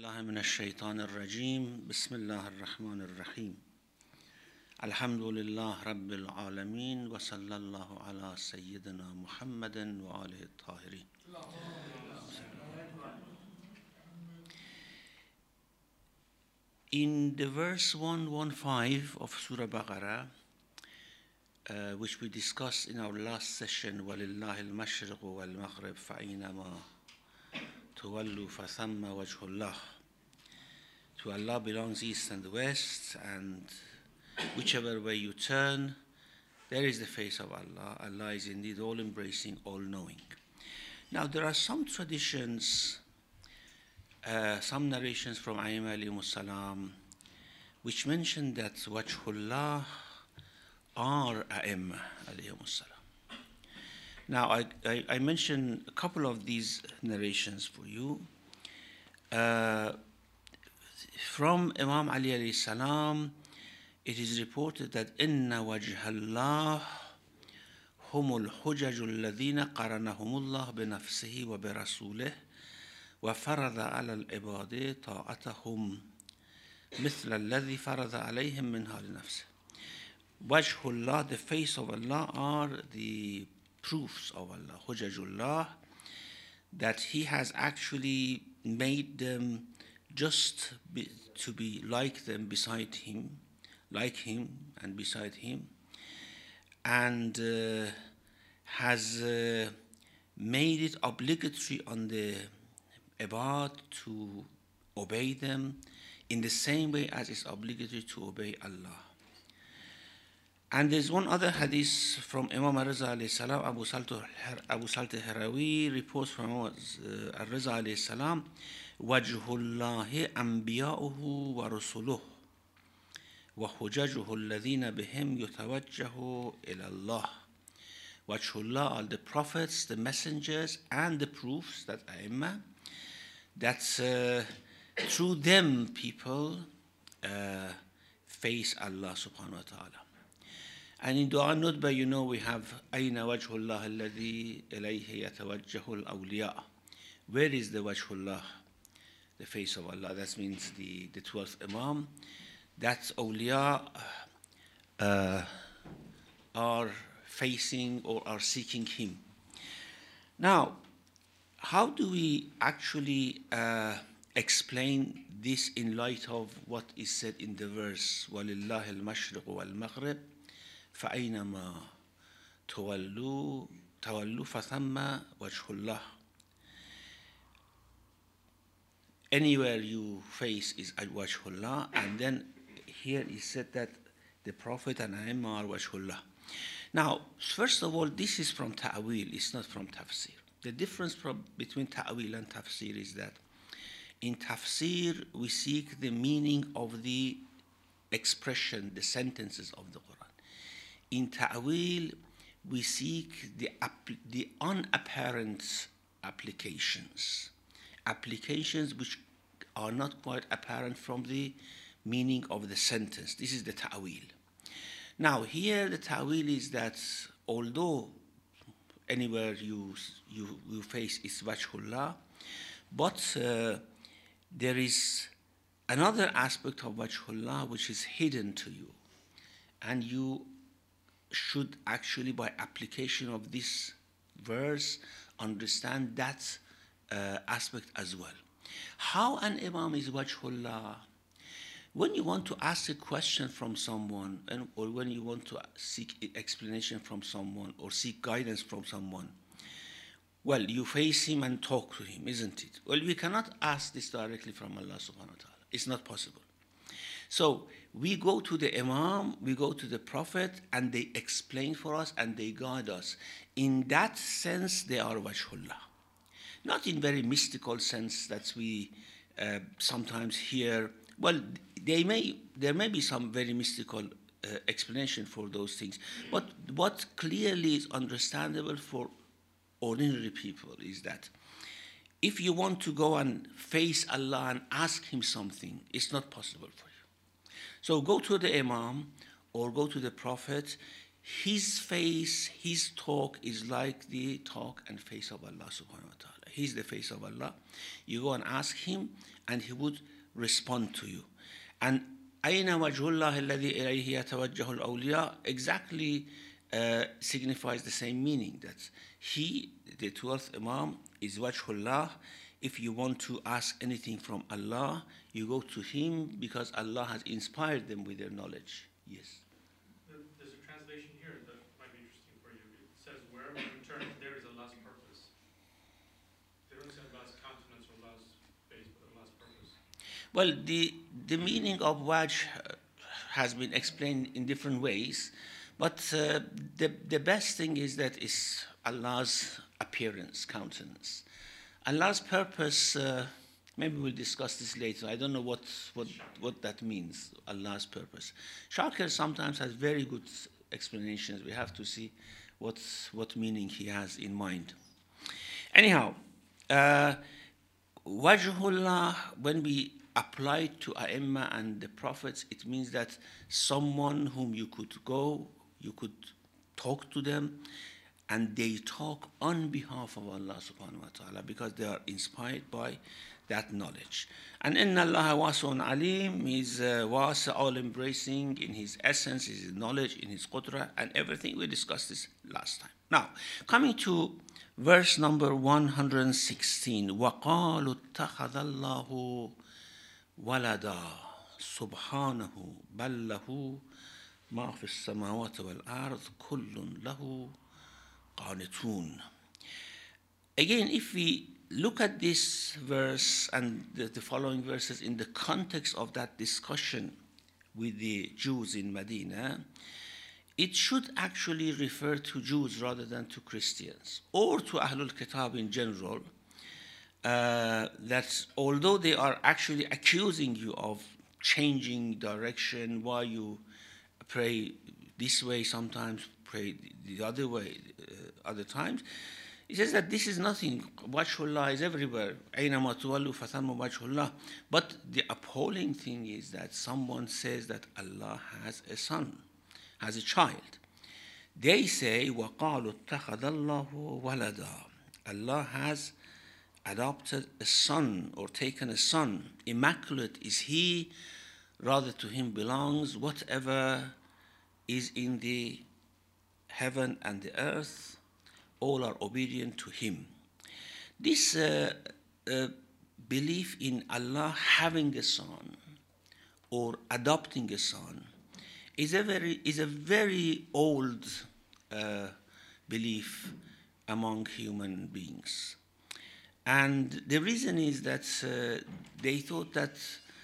بالله من الشيطان الرجيم بسم الله الرحمن الرحيم الحمد لله رب العالمين وصلى الله على سيدنا محمد وآله الطاهرين. In the verse 115 of Surah Baqarah, which we discussed in our last session, وَلِلَّهِ الْمَشْرِقُ وَالْمَغْرِبُ فَأَيْنَمَا تُوَلُّوا فَثَمَّ وَجْهُ اللَّهِ. To Allah belongs east and west, and whichever way you turn, there is the face of Allah. Allah is indeed all-embracing, all-knowing. Now, there are some traditions, some narrations from Ayyimah alayhimus salam, which mention that Wajhullah are A'immah alayhimus salam. Now, I mentioned a couple of these narrations for you. From Imam Ali alayhi salam, it is reported that Inna wajhallah humul hujajul ladhina qaranahumullah binafsihi wa birasulih wa farada ala al-ibadi ta'atahum mithla alladhi farada alayhim minha li-nafsih. Wajhullah, the face of Allah, are the proofs of Allah, hujajullah, that He has actually made them just to be like them, beside Him, like Him and beside Him, and has made it obligatory on the ibad to obey them in the same way as it's obligatory to obey Allah. And there's one other hadith from Imam Al-Riza alayhi salam. Abu Salt al-Harawi reports from Imam Al-Riza alayhi salam, Wajhullahi anbiya'uhu wa rusuluh wa hujajuhu alladhina bihim yutawajjahu ila Allah. Wajhullah are the prophets, the messengers, and the proofs, that A'immah, that through them people face Allah subhanahu wa ta'ala. And in Dua Nudba, you know, we have Ayna wajhullah alladhi ilayhi yatawajjahu al-awliya. Where is the wajhullah, the face of Allah? That means the 12th Imam. That awliya are facing or are seeking Him. Now, how do we actually explain this in light of what is said in the verse, وَلِلَّهِ الْمَشْرِقُ وَالْمَغْرِبُ فَأَيْنَمَا تُوَلُّوا فَثَمَّ وَجْهُ اللَّهِ. Anywhere you face is Wajhullah, and then here is said that the Prophet and A'immah are Wajhullah. Now, first of all, this is from Ta'wil, it's not from Tafsir. The difference between Ta'wil and Tafsir is that in Tafsir, we seek the meaning of the expression, the sentences of the Quran. In Ta'wil, we seek the unapparent applications which are not quite apparent from the meaning of the sentence. This is the Ta'wil. Now, here the Ta'wil is that although anywhere you face is Wajhullah, but there is another aspect of Wajhullah which is hidden to you, and you should actually, by application of this verse, understand that aspect as well. How an Imam is Wajhullah? When you want to ask a question from someone, or when you want to seek explanation from someone or seek guidance from someone, well, you face him and talk to him, isn't it? Well, we cannot ask this directly from Allah subhanahu wa ta'ala. It's not possible. So we go to the Imam, we go to the Prophet, and they explain for us and they guide us. In that sense, they are Wajhullah. Not in very mystical sense that we sometimes hear. Well, there may be some very mystical explanation for those things. But what clearly is understandable for ordinary people is that if you want to go and face Allah and ask Him something, it's not possible for you. So go to the Imam or go to the Prophet. His face, his talk is like the talk and face of Allah subhanahu wa ta'ala. He's the face of Allah. You go and ask him, and he would respond to you. And أين وجه الله الذي إليه يتوجه الأولياء exactly signifies the same meaning, that he, the 12th Imam, is Wajhullah. If you want to ask anything from Allah, you go to him because Allah has inspired them with their knowledge. Yes. There's a translation here that might be interesting for you. It says, wherever you turn, there is Allah's purpose. They don't say Allah's countenance or Allah's face, but Allah's purpose. Well, the meaning of Wajh has been explained in different ways, but the best thing is that it's Allah's appearance, countenance. Allah's purpose, maybe we'll discuss this later. I don't know what that means, Allah's purpose. Shakir sometimes has very good explanations. We have to see what meaning he has in mind. Anyhow, Wajhullah, when we apply it to A'imma and the prophets, it means that someone whom you could go, you could talk to them, and they talk on behalf of Allah subhanahu wa ta'ala because they are inspired by that knowledge. And inna Allah wasi'un alim, he's wasi', all embracing in his essence, his knowledge, in his qudra, and everything. We discussed this last time. Now, coming to verse number 116, وَقَالُوا اتَّخَذَ اللَّهُ وَلَدًا سُبْحَانَهُ بَلْ لَهُ مَا فِي السَّمَاوَاتِ وَالْأَرْضِ كُلٌّ لَهُ قانتون. Again, if we look at this verse and the following verses in the context of that discussion with the Jews in Medina, it should actually refer to Jews rather than to Christians or to Ahlul Kitab in general, that although they are actually accusing you of changing direction, why you pray this way sometimes, pray the other way other times, he says that this is nothing. Wajhullah is everywhere. أَيْنَمَا تُوَلُّوا فَثَمَّ وَجْهُ اللَّهِ. But the appalling thing is that someone says that Allah has a son, has a child. They say, وَقَالُوا اتَّخَذَ اللَّهُ وَلَدًا. Allah has adopted a son or taken a son. Immaculate is he, rather to him belongs whatever is in the heaven and the earth, all are obedient to him. This belief in Allah having a son or adopting a son is a very old belief among human beings. And the reason is that they thought that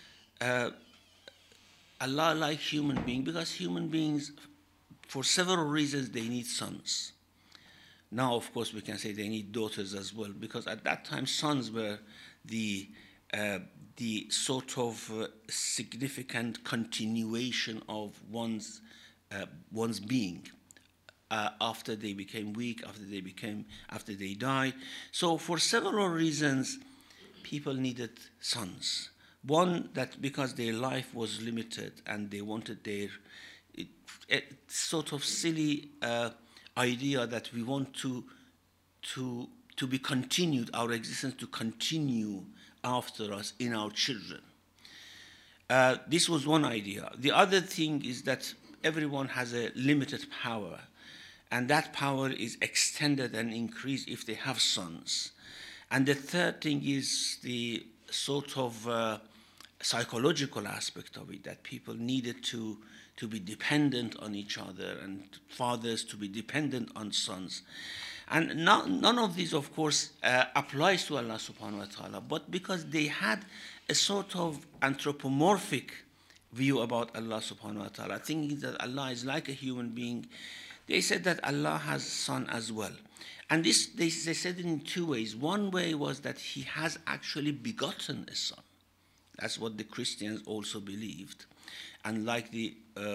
Allah like human beings, because human beings, for several reasons, they need sons. Now, of course, we can say they need daughters as well, because at that time, sons were the sort of significant continuation of one's being after they became weak, after they died. So, for several reasons, people needed sons. One, that because their life was limited and they wanted their sort of silly idea that we want to be continued, our existence to continue after us in our children. This was one idea. The other thing is that everyone has a limited power, and that power is extended and increased if they have sons. And the third thing is the sort of psychological aspect of it, that people needed to be dependent on each other, and fathers to be dependent on sons. And none of these, of course, applies to Allah subhanahu wa ta'ala, but because they had a sort of anthropomorphic view about Allah subhanahu wa ta'ala, thinking that Allah is like a human being, they said that Allah has a son as well. And this they said it in two ways. One way was that he has actually begotten a son. That's what the Christians also believed. And like the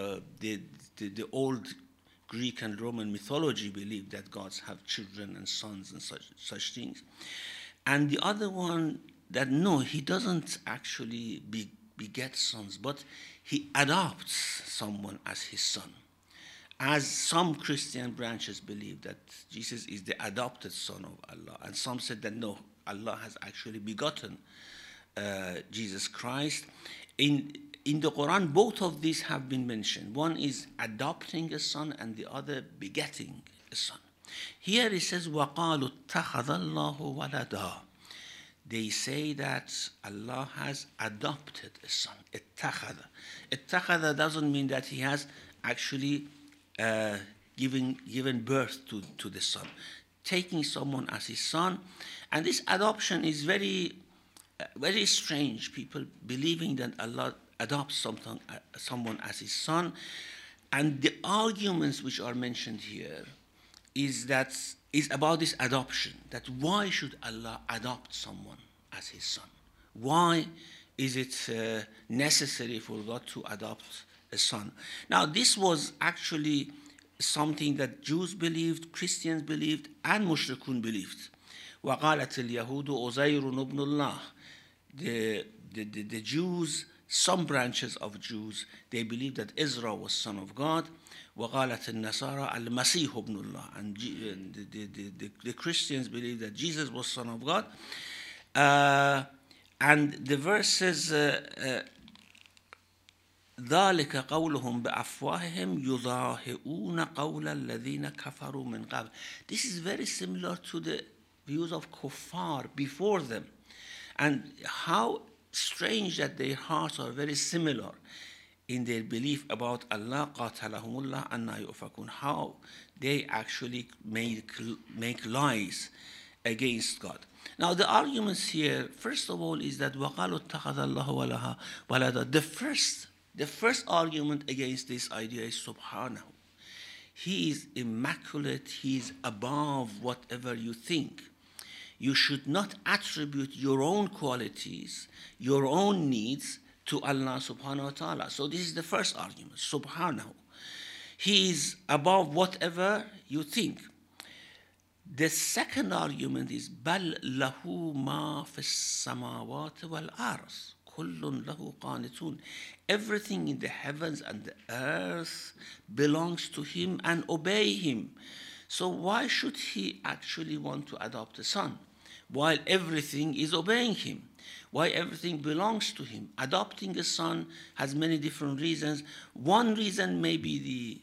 old Greek and Roman mythology believed that gods have children and sons and such things. And the other one, that no, he doesn't actually beget sons, but he adopts someone as his son. As some Christian branches believe that Jesus is the adopted son of Allah. And some said that no, Allah has actually begotten Jesus Christ. In the Quran, both of these have been mentioned. One is adopting a son and the other begetting a son. Here it says, وَقَالُوا اتَّخَذَ اللَّهُ وَلَدًا. They say that Allah has adopted a son. اتَّخَذَ. اتَّخَذَ doesn't mean that he has actually given birth to the son. Taking someone as his son. And this adoption is very strange. People believing that Allah adopts someone as his son. And the arguments which are mentioned here is about this adoption. That why should Allah adopt someone as his son? Why is it necessary for God to adopt a son? Now, this was actually something that Jews believed, Christians believed, and Mushrikun believed. وَقَالَتِ الْيَهُودُ أُزَيْرٌ ابْنُ اللَّهِ. The Jews, some branches of Jews, they believed that Israel was son of God. وَقَالَتِ النَّصَارَى الْمَسِيحُ ابْنُ اللَّهِ. And the Christians believed that Jesus was son of God. And the verses ذَلِكَ قَوْلُهُمْ بِأَفْوَاهِهِمْ يُضَاهِئُونَ قَوْلَ الَّذِينَ كَفَرُوا مِنْ قَبْلِ. This is very similar to the views of kuffar before them. And how strange that their hearts are very similar in their belief about Allah. قَاتَلَهُمُ اللَّهُ أَنَّا يُؤْفَكُونَ. How they actually make lies against God. Now the arguments here, first of all, is that وَقَالُوا اتَّخَذَ اللَّهُ وَلَدًا. The first argument against this idea is subhanahu. He is immaculate, he is above whatever you think. You should not attribute your own qualities, your own needs to Allah subhanahu wa ta'ala. So this is the first argument, subhanahu. He is above whatever you think. The second argument is بَلْ لَهُ مَا فِي السَّمَاوَاتِ وَالْأَرْضِ كُلٌّ لَهُ قَانِتُونَ. Everything in the heavens and the earth belongs to him and obey him. So why should he actually want to adopt a son while everything is obeying him? Why everything belongs to him? Adopting a son has many different reasons. One reason may be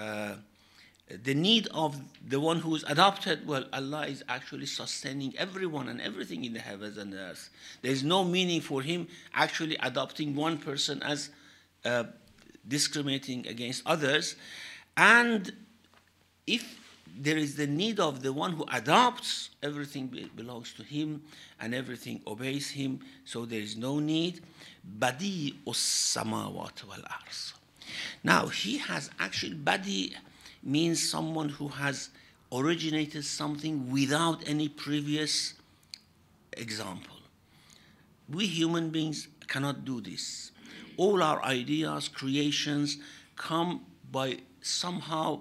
the need of the one who is adopted. Well, Allah is actually sustaining everyone and everything in the heavens and the earth. There is no meaning for him actually adopting one person as discriminating against others. And if there is the need of the one who adopts, everything belongs to him and everything obeys him, so there is no need. Badi us-samawat wal-ars. Now, he has actually, Badi means someone who has originated something without any previous example. We human beings cannot do this. All our ideas, creations come by somehow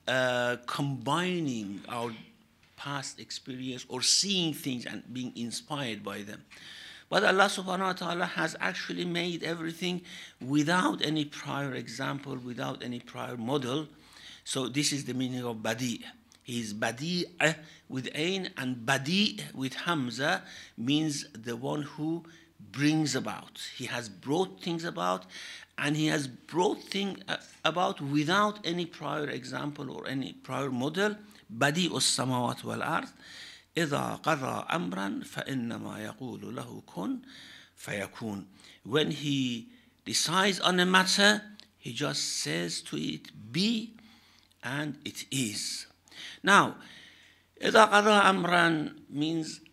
combining our past experience or seeing things and being inspired by them. But Allah subhanahu wa ta'ala has actually made everything without any prior example, without any prior model. So this is the meaning of Badi'. He is Badi' with Ain, and Badi' with Hamza means the one who brings about. He has brought things about, and he has brought things about without any prior example or any prior model. Badi' us-samawat wal-ard. إِذَا قَضَى أَمْرًا فَإِنَّمَا يَقُولُ لَهُ كُنْ فَيَكُونُ. When he decides on a matter, he just says to it, be, and it is. Now, إِذَا قَضَى أَمْرًا means,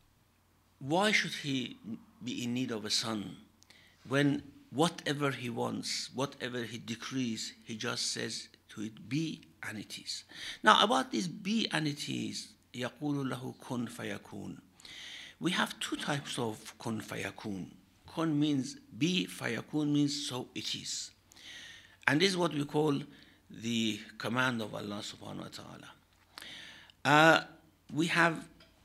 why should he be in need of a son when whatever he wants, whatever he decrees, he just says to it, be, and it is. Now, about this be and it is, يَقُولُ لَهُ كُنْ فَيَكُونُ. We have two types of kun fayakun. Kun means be, fayakun means so it is. And this is what we call the command of Allah subhanahu wa ta'ala. We have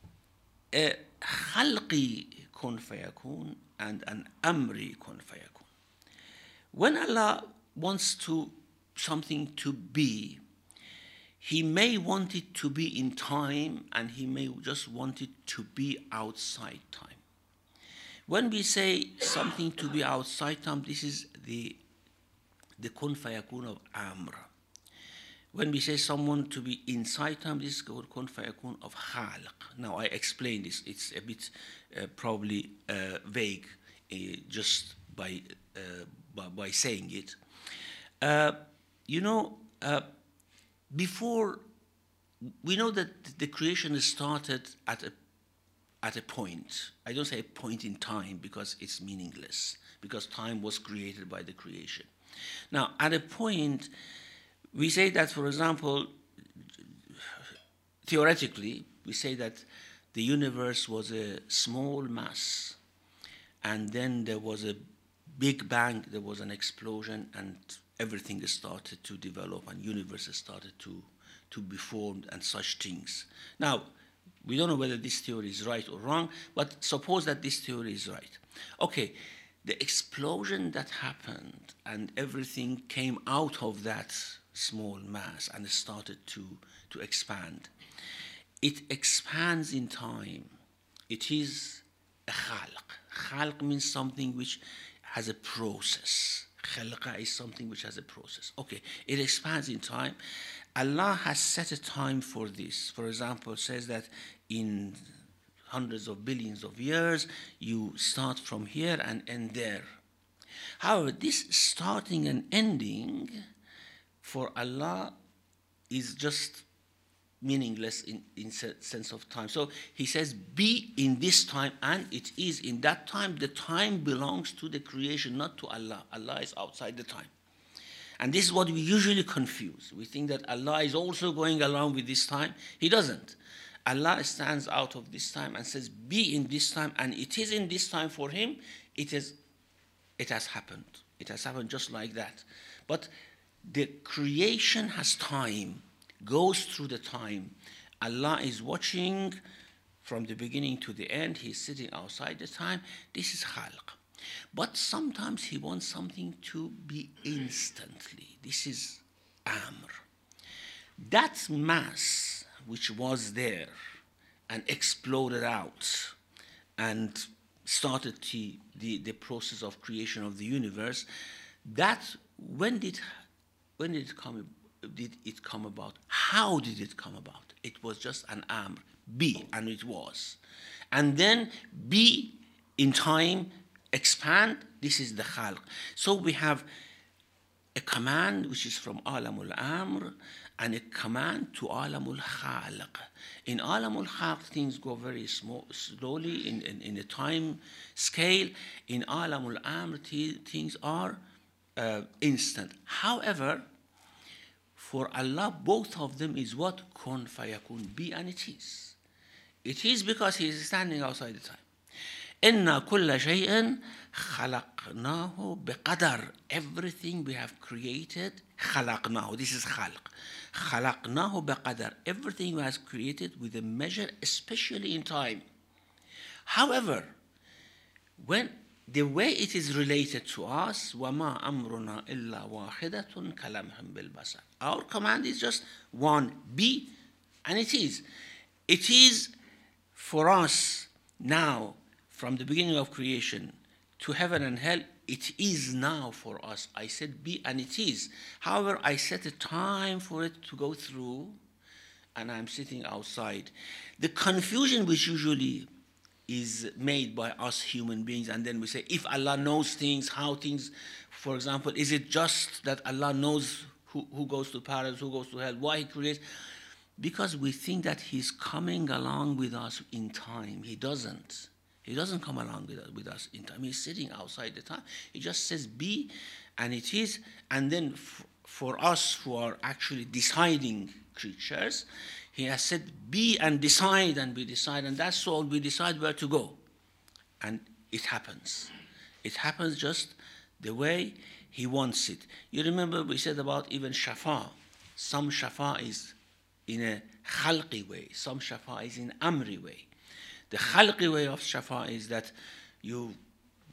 a khalqi kun fayakun and an amri kun fayakun. When Allah wants something to be, He may want it to be in time, and he may just want it to be outside time. When we say something to be outside time, this is the kun fayakun of amr. When we say someone to be inside time, this is called kun fayakun of khalq. Now I explain this. It's a bit probably vague just by saying it. Before, we know that the creation started at a point. I don't say a point in time because it's meaningless, because time was created by the creation. Now, at a point, we say that, for example, theoretically, we say that the universe was a small mass, and then there was a big bang, there was an explosion, and everything started to develop, and universes started to be formed and such things. Now, we don't know whether this theory is right or wrong, but suppose that this theory is right. Okay, the explosion that happened and everything came out of that small mass and started to expand. It expands in time. It is a khalq. Khalq means something which has a process. Khalqa is something which has a process. Okay, it expands in time. Allah has set a time for this. For example, says that in hundreds of billions of years, you start from here and end there. However, this starting and ending for Allah is just meaningless in sense of time. So he says, be in this time, and it is in that time. The time belongs to the creation, not to Allah. Allah is outside the time. And this is what we usually confuse. We think that Allah is also going along with this time. He doesn't. Allah stands out of this time and says, be in this time, and it is in this time for him. It has happened. It has happened just like that. But the creation has time, goes through the time. Allah is watching from the beginning to the end. He's sitting outside the time. This is khalq. But sometimes he wants something to be instantly. This is amr. That mass which was there and exploded out and started the process of creation of the universe, that when did it come about? How did it come about? It was just an amr, be, and it was. And then be in time, expand, this is the khalq. So we have a command which is from alamul amr and a command to alamul khalq. In alamul khalq, things go very slowly in a time scale. In alamul amr, things are instant. However, for Allah, both of them is what? Kun fayakun, be, and it is. It is because he is standing outside the time. Inna kulla shay'in khalaqnahu biqadar. Everything we have created, khalaqnahu. This is khalq. Khalaqnahu biqadar. Everything we have created with a measure, especially in time. However, when the way it is related to us, وَمَا أَمْرُنَا إِلَّا وَاحِدَةٌ كَلَمْحٍ بِالْبَصَرِ. Our command is just one, be, and it is. It is for us now, from the beginning of creation to heaven and hell, it is now for us. I said be, and it is. However, I set a time for it to go through, and I'm sitting outside. The confusion which usually is made by us human beings, and then we say, if Allah knows things, how things, for example, is it just that Allah knows who goes to paradise, who goes to hell, why he creates? Because we think that he's coming along with us in time. He doesn't. He doesn't come along with us in time. He's sitting outside the time. He just says be, and it is. And then for us who are actually deciding creatures, he has said be and decide, and we decide, and that's all. We decide where to go. And it happens. It happens just the way he wants it. You remember we said about even shafa. Some shafa is in a khalqi way. Some shafa is in amri way. The khalqi way of shafa is that you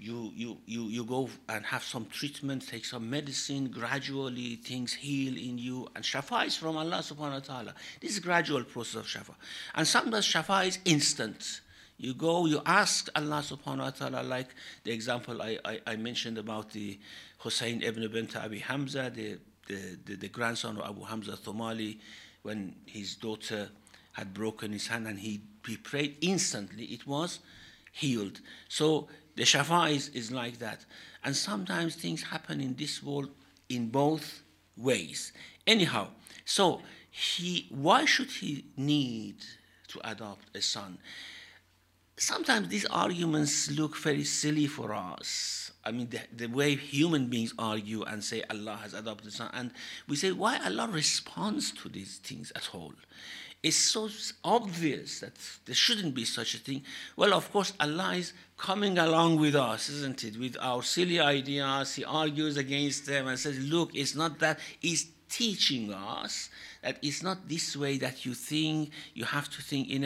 you go and have some treatment, take some medicine, gradually things heal in you, and shafa is from Allah subhanahu wa ta'ala. This is a gradual process of shafa. And sometimes shafa is instant. You go, you ask Allah subhanahu wa ta'ala, like the example I mentioned about the Hussein ibn bint Abi Hamza, the grandson of Abu Hamza Thumali, when his daughter had broken his hand and he prayed instantly, it was healed. So the shafa is like that. And sometimes things happen in this world in both ways. Anyhow, so why should he need to adopt a son? Sometimes these arguments look very silly for us. I mean, the way human beings argue and say Allah has adopted a son, and we say, why Allah responds to these things at all? It's so obvious that there shouldn't be such a thing. Well, of course, Allah is coming along with us, isn't it? With our silly ideas, He argues against them and says, look, it's not that. He's teaching us that it's not this way that you think. You have to think in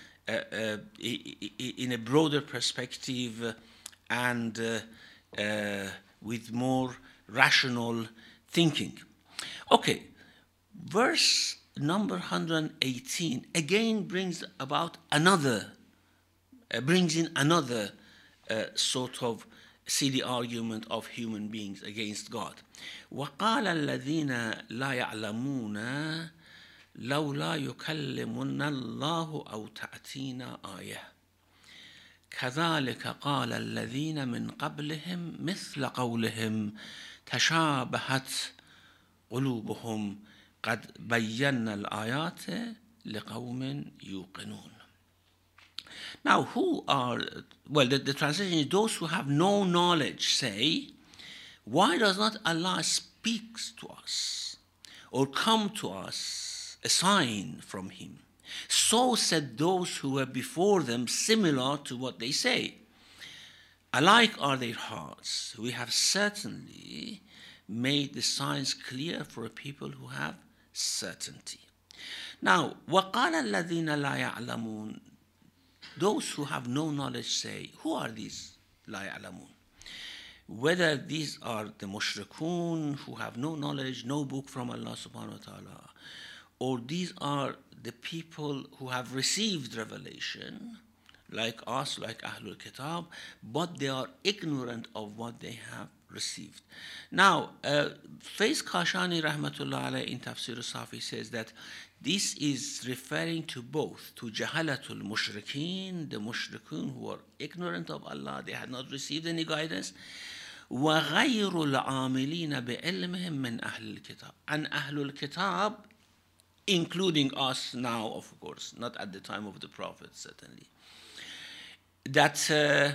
a broader perspective and with more rational thinking. Okay, verse number 118 again brings in another sort of silly argument of human beings against God. وَقَالَ الَّذِينَ لَا يَعْلَمُونَ لولا يكلمنا الله أو تأتينا آية كذلك قال الذين من قبلهم مثل قولهم تشابهت قلوبهم قد بينا الآيات لقوم يوقنون. Now, the translation is those who have no knowledge say, why does not Allah speak to us or come to us a sign from Him? So said those who were before them, similar to what they say. Alike are their hearts. We have certainly made the signs clear for a people who have certainty. Now, وَقَالَ الَّذِينَ لَا يَعْلَمُونَ, those who have no knowledge say, who are these لَا يَعْلَمُونَ? Whether these are the mushrikun who have no knowledge, no book from Allah subhanahu wa ta'ala, or these are the people who have received revelation, like us, like Ahlul Kitab, but they are ignorant of what they have received. Now, Faiz Kashani rahmatullah alayhi in Tafsir Safi says that this is referring to both, to Jahalatul Mushrikeen, the Mushrikun who are ignorant of Allah, they had not received any guidance, وَغَيْرُ الْعَامِلِينَ بِعِلْمِهِمْ مِنْ أَهْلِ الْكِتَابِ, and Ahlul Kitab, including us now, of course, not at the time of the Prophet, certainly, that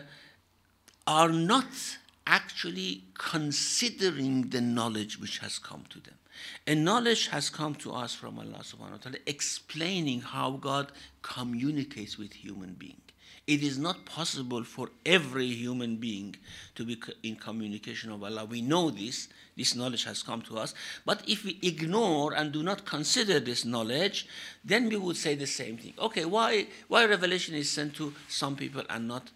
are not actually considering the knowledge which has come to them. A knowledge has come to us from Allah subhanahu wa ta'ala explaining how God communicates with human beings. It is not possible for every human being to be in communication with Allah. We know this knowledge has come to us. But if we ignore and do not consider this knowledge, then we would say the same thing. Okay, why revelation is sent to some people and not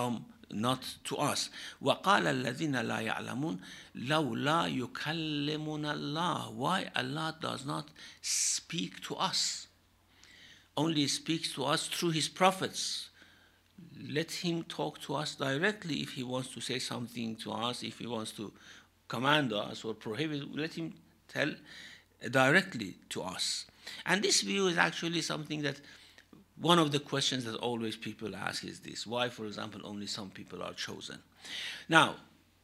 to us? وَقَالَ الَّذِينَ لَا يَعْلَمُونَ لَوْلَا يُكَلِّمُنَ اللَّهُ, why Allah does not speak to us, only speaks to us through His prophets. Let Him talk to us directly if He wants to say something to us, if He wants to command us or prohibit, let Him tell directly to us. And this view is actually something that one of the questions that always people ask is this: why, for example, only some people are chosen? Now,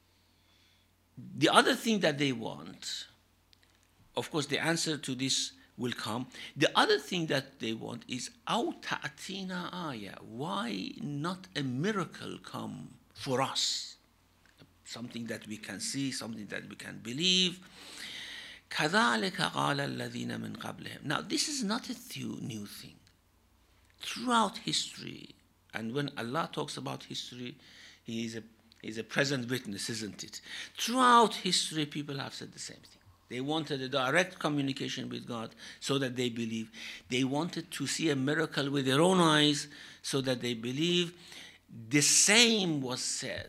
the other thing that they want, of course, the answer to this will come. The other thing that they want is أَوْ تَأْتِينَا آيَةً, why not a miracle come for us? Something that we can see, something that we can believe. كَذَلِكَ قَالَ الَّذِينَ مِنْ قَبْلِهِمْ. Now, this is not a new thing. Throughout history, and when Allah talks about history, He is a present witness, isn't it? Throughout history, people have said the same thing. They wanted a direct communication with God so that they believe. They wanted to see a miracle with their own eyes so that they believe. The same was said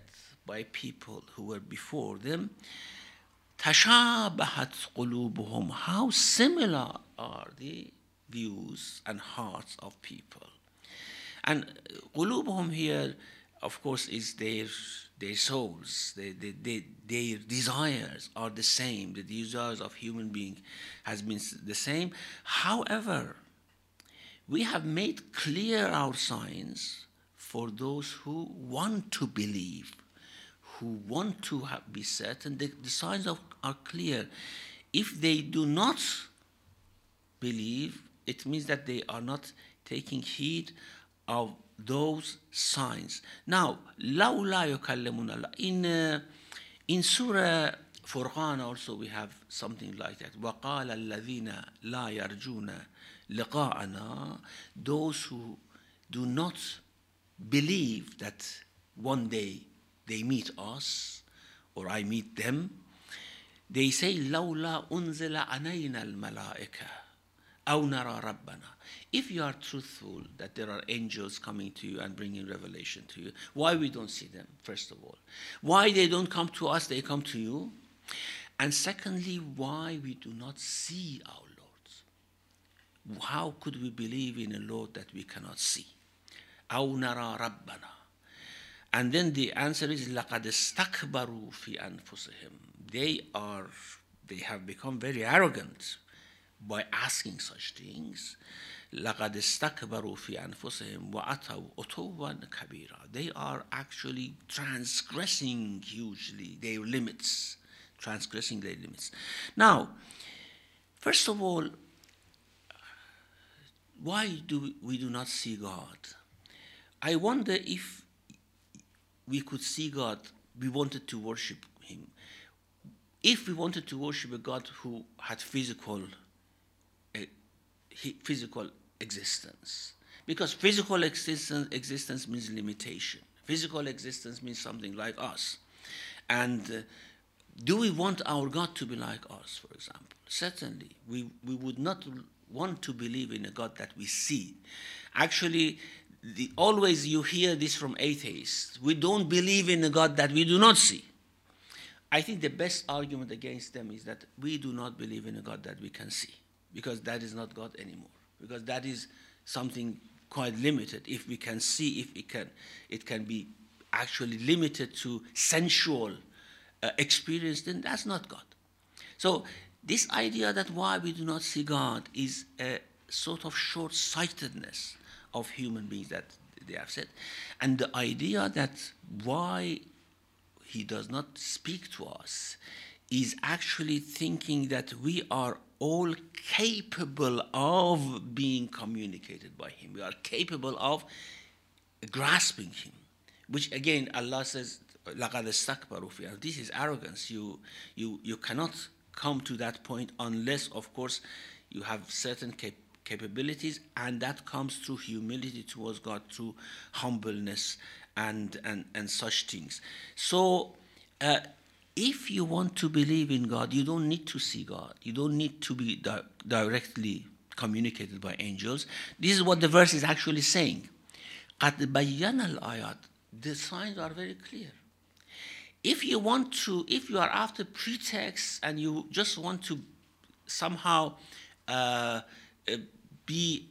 by people who were before them. تشابهت قلوبهم. How similar are the views and hearts of people. And قلوبهم here, of course, is their souls. Their desires are the same. The desires of human being has been the same. However, we have made clear our signs for those who want to believe, who want to be certain. The signs are clear. If they do not believe, it means that they are not taking heed of those signs. Now, لَوْ لَا يُكَلِّمُنَ اللَّهُ. In Surah Furqan also we have something like that. وَقَالَ الَّذِينَ لَا يَرْجُونَ لِقَاءَنَا. Those who do not believe that one day they meet us or I meet them, they say لَوْلَا أُنزِلَ عَلَيْنَا الْمَلَائِكَةُ أَوْ نَرَى رَبَّنَا. If you are truthful that there are angels coming to you and bringing revelation to you, why we don't see them, first of all? Why they don't come to us, they come to you? And secondly, why we do not see our Lord? How could we believe in a Lord that we cannot see? أَوْ نَرَى رَبَّنَا. And then the answer is لَقَدْ اسْتَكْبَرُوا فِي أَنفُسِهِمْ. They have become very arrogant by asking such things. لَقَدْ اسْتَكْبَرُوا فِي أَنفُسِهِمْ وَأَتَوْا عُتُوًّا كَبِيرًا. They are actually transgressing hugely their limits, transgressing their limits. Now, first of all, why do we not see God? I wonder if we could see God, we wanted to worship Him. If we wanted to worship a God who had physical existence, because physical existence means limitation. Physical existence means something like us. And do we want our God to be like us, for example? Certainly. We would not want to believe in a God that we see. Actually, always you hear this from atheists. We don't believe in a God that we do not see. I think the best argument against them is that we do not believe in a God that we can see, because that is not God anymore, because that is something quite limited. If we can see, if it can be actually limited to sensual experience, then that's not God. So this idea that why we do not see God is a sort of short-sightedness of human beings that they have said. And the idea that why He does not speak to us is actually thinking that we are all capable of being communicated by Him. We are capable of grasping Him, which again Allah says, لَقَدْ اسْتَكْبَرُوا فِي. This is arrogance. You cannot come to that point unless, of course, you have certain capabilities, and that comes through humility towards God, through humbleness and such things. So if you want to believe in God, you don't need to see God. You don't need to be directly communicated by angels. This is what the verse is actually saying. قَدْ بَيَّنَ الْآيَاتِ. The signs are very clear. If you are after pretexts and you just want to somehow be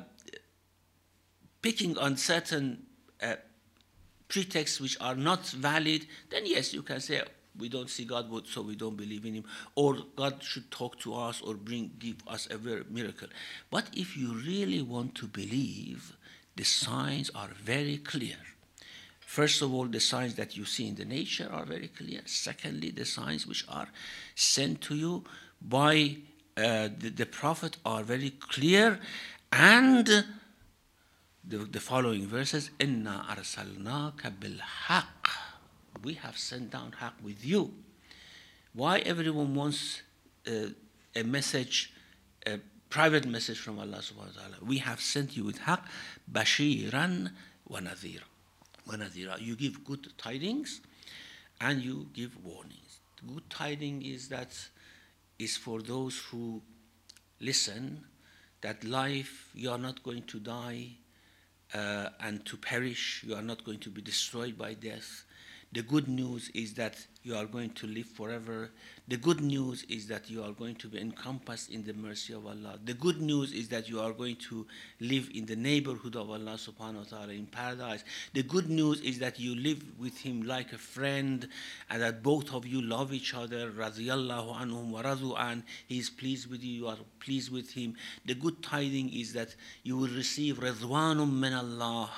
picking on certain pretexts which are not valid, then yes, you can say we don't see God, so we don't believe in Him, or God should talk to us or give us a miracle. But if you really want to believe, the signs are very clear. First of all, the signs that you see in the nature are very clear. Secondly, the signs which are sent to you by the Prophet are very clear. And the following verses, إِنَّا أَرْسَلْنَاكَ بِالْحَقِّ. We have sent down haqq with you. Why everyone wants a message, a private message from Allah subhanahu wa ta'ala? We have sent you with haqq, bashiran wa nadhira. You give good tidings and you give warnings. The good tidings is for those who listen, that life, you are not going to die and to perish. You are not going to be destroyed by death. The good news is that you are going to live forever. The good news is that you are going to be encompassed in the mercy of Allah. The good news is that you are going to live in the neighborhood of Allah subhanahu wa ta'ala in paradise. The good news is that you live with Him like a friend and that both of you love each other. Radiyallahu anhum wa radu an. He is pleased with you, you are pleased with Him. The good tiding is that you will receive ridwanum min Allah.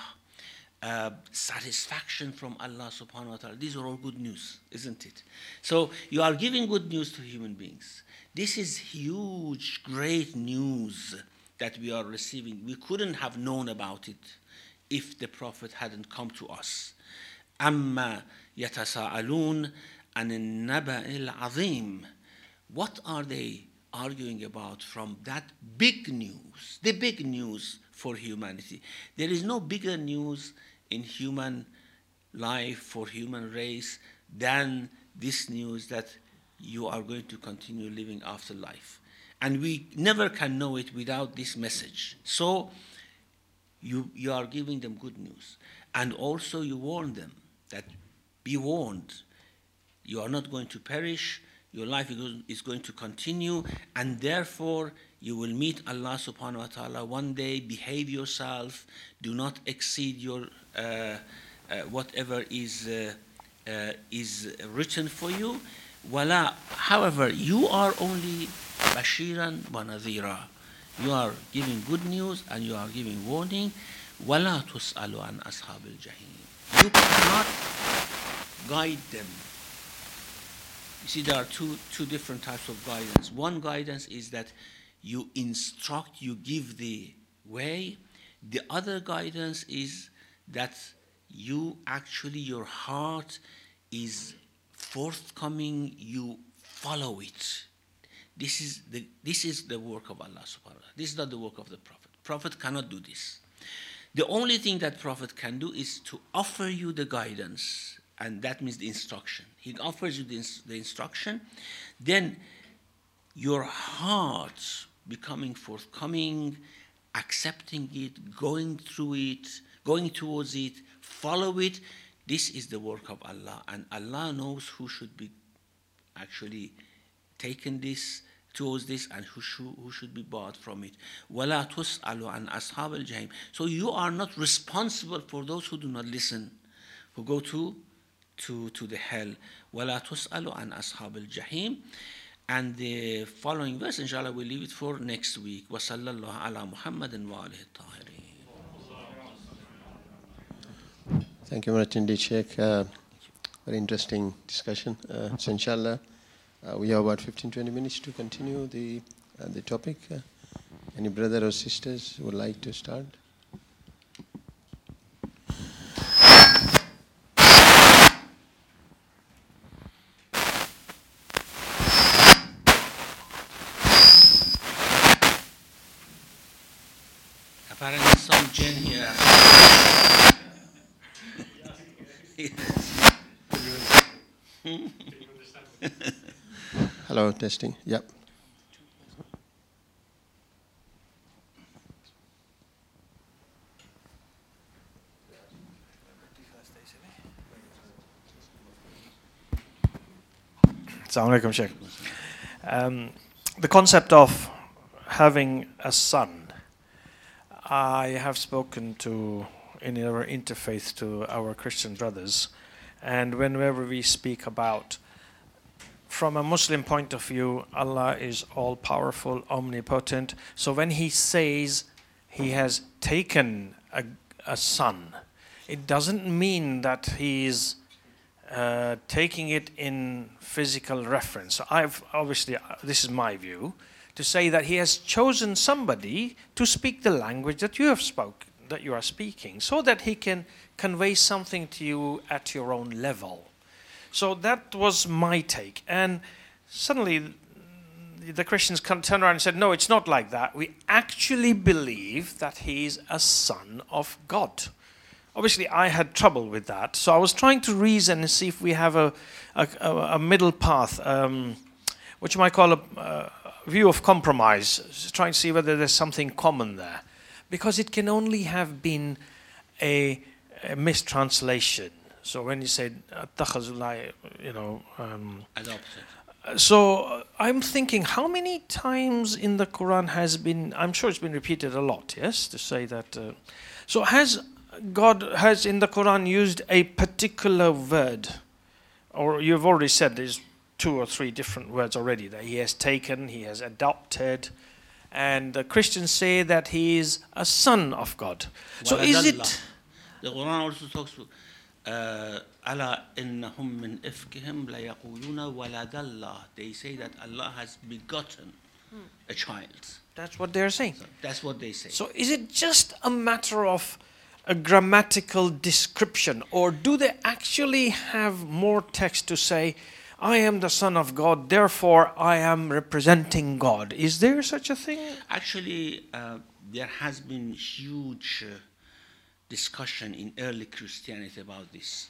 Satisfaction from Allah subhanahu wa ta'ala. These are all good news, isn't it? So you are giving good news to human beings. This is huge, great news that we are receiving. We couldn't have known about it if the Prophet hadn't come to us. Amma yatasa'alun an naba'il azim. What are they arguing about from that big news, the big news for humanity? There is no bigger news in human life, for human race, than this news that you are going to continue living after life. And we never can know it without this message. So you are giving them good news. And also you warn them that be warned, you are not going to perish, your life is going to continue, and therefore you will meet Allah subhanahu wa ta'ala one day. Behave yourself, do not exceed your whatever is written for you. Wala. However, you are only bashiran wa nadhira. You are giving good news and you are giving warning. Wala tus'alu an ashabil jahim. You cannot guide them. You see, there are two different types of guidance. One guidance is that you instruct, you give the way. The other guidance is that you actually, your heart is forthcoming, you follow it. This is the work of Allah subhanahu wa ta'ala. This is not the work of the Prophet. Prophet cannot do this. The only thing that Prophet can do is to offer you the guidance, and that means the instruction. He offers you the instruction, then your heart becoming forthcoming, accepting it, going through it, going towards it, follow it. This is the work of Allah, and Allah knows who should be actually taken this towards this and who should be barred from it. وَلَا تُسْأَلُ عَنْ أَصْحَابِ الْجَحِيمِ. So you are not responsible for those who do not listen, who go to the hell. وَلَا تُسْأَلُ عَنْ أَصْحَابِ الْجَحِيمِ. And the following verse, inshallah, we'll leave it for next week. وَصَلَّى اللَّهُ عَلَى مُحَمَّدٍ وَآلِهِ الطَّاهِرِينَ. Thank you very much indeed, Sheikh. Very interesting discussion. So inshallah, we have about 15-20 minutes to continue the topic. Any brother or sisters would like to start? Apparently some jinn here. Hello, testing. Yep. Assalamu alaikum, Sheikh. The concept of having a son. I have spoken in our interfaith to our Christian brothers, and whenever we speak about, from a Muslim point of view, Allah is all-powerful, omnipotent. So when He says He has taken a son, it doesn't mean that He is taking it in physical reference. So obviously, this is my view, to say that He has chosen somebody to speak the language that you are speaking, so that He can convey something to you at your own level. So that was my take. And suddenly the Christians turned around and said, no, it's not like that. We actually believe that He is a son of God. Obviously, I had trouble with that. So I was trying to reason and see if we have a middle path, which you might call a view of compromise, trying to see whether there's something common there. Because it can only have been a mistranslation. So when you said "attakhazullah," Adopted. So I'm thinking, how many times in the Quran has been? I'm sure it's been repeated a lot. Yes, to say that. So has in the Quran used a particular word, or you've already said there's 2 or 3 different words already that He has taken, He has adopted, and the Christians say that He is a son of God. So is it? The Quran also talks to ألا إنهم من إفكهم ليقولون ولد الله. They say that Allah has begotten a child. That's what they're saying. So that's what they say. So is it just a matter of a grammatical description, or do they actually have more text to say, I am the Son of God, therefore I am representing God? Is there such a thing? Actually, there has been huge discussion in early Christianity about this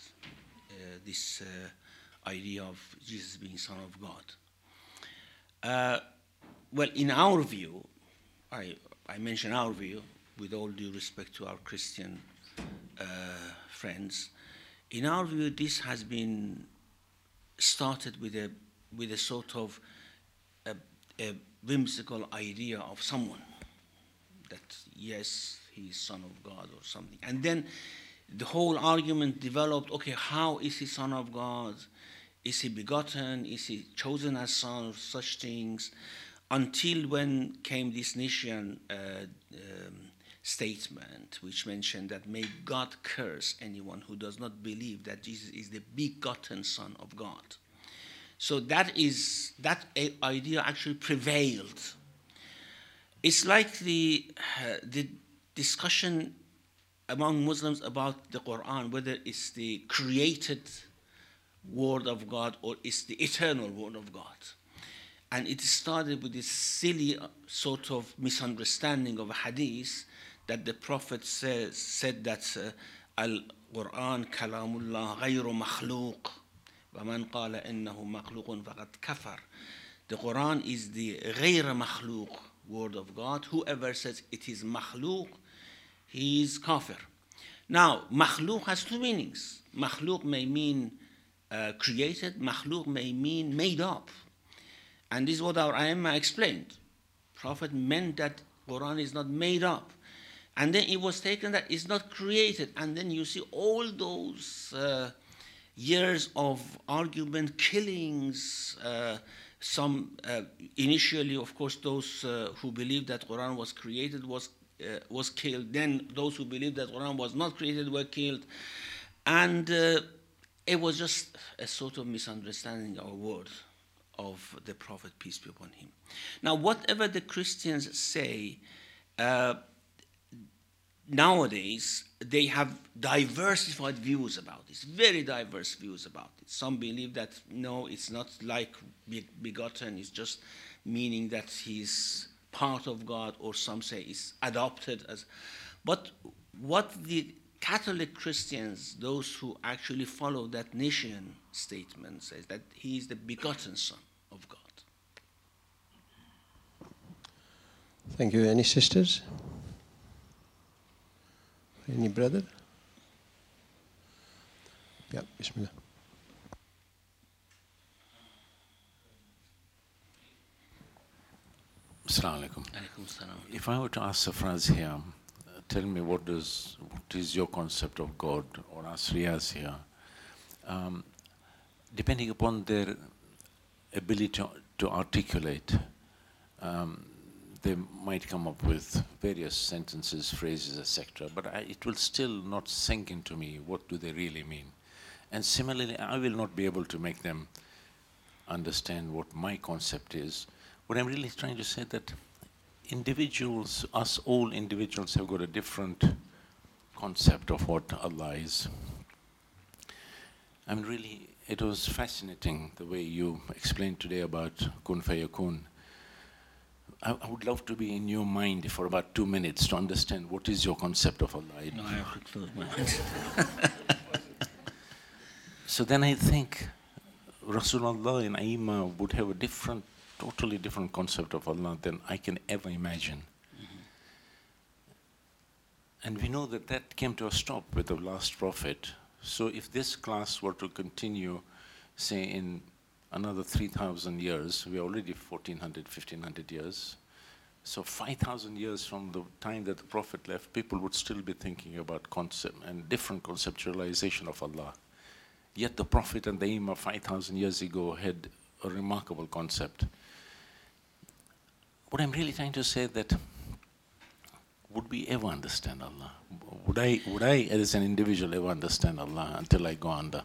idea of Jesus being Son of God. Well, in our view, I mention our view with all due respect to our Christian friends. In our view, this has been started with a sort of a whimsical idea of someone that yes, he is Son of God or something, and then the whole argument developed. Okay, how is he Son of God? Is he begotten? Is he chosen as son of such things? Until when came this Nicene statement, which mentioned that may God curse anyone who does not believe that Jesus is the begotten Son of God. So that idea actually prevailed. It's like the discussion among Muslims about the Quran, whether it's the created word of God or it's the eternal word of God. And it started with this silly sort of misunderstanding of a hadith that the Prophet said that Al-Quran kalamullah ghayru makhluq wa man qala innahu makhluqun faqad kafar. The Quran is the ghayr makhluq word of God. Whoever says it is makhluq, he is kafir. Now, makhluq has 2 meanings. Makhluq may mean created, makhluq may mean made up. And this is what our Aimma explained. Prophet meant that Quran is not made up. And then it was taken that it's not created. And then you see all those years of argument, killings, some initially, of course, those who believed that Quran was created was killed. Then those who believed that Quran was not created were killed. And it was just a sort of misunderstanding of a word of the Prophet, peace be upon him. Now, whatever the Christians say, nowadays, they have diversified views about this, very diverse views about it. Some believe that, no, it's not like begotten, it's just meaning that he's part of God, or some say it's adopted as. But what the Catholic Christians, those who actually follow that Nicene statement, says that he is the begotten Son of God. Thank you. Any sisters? Any brother? Yeah, Bismillah. Assalamu alaikum. If I were to ask Safraz here, tell me what is your concept of God, or ask Riaz here, depending upon their ability to articulate, they might come up with various sentences, phrases, etc. But it will still not sink into me what do they really mean. And similarly, I will not be able to make them understand what my concept is. What I'm really trying to say that individuals, us all individuals, have got a different concept of what Allah is. I mean, really, it was fascinating the way you explained today about Kun Fayakun. I would love to be in your mind for about 2 minutes to understand what is your concept of Allah. No, I have to close my eyes. So then I think Rasulullah and Aimma would have a totally different concept of Allah than I can ever imagine. Mm-hmm. And we know that came to a stop with the last prophet, So if this class were to continue, say, in another 3,000 years, we're already 1,400, 1,500 years. So 5,000 years from the time that the Prophet left, people would still be thinking about concept and different conceptualization of Allah. Yet the Prophet and the Imam 5,000 years ago had a remarkable concept. What I'm really trying to say that, would we ever understand Allah? Would I as an individual ever understand Allah until I go under?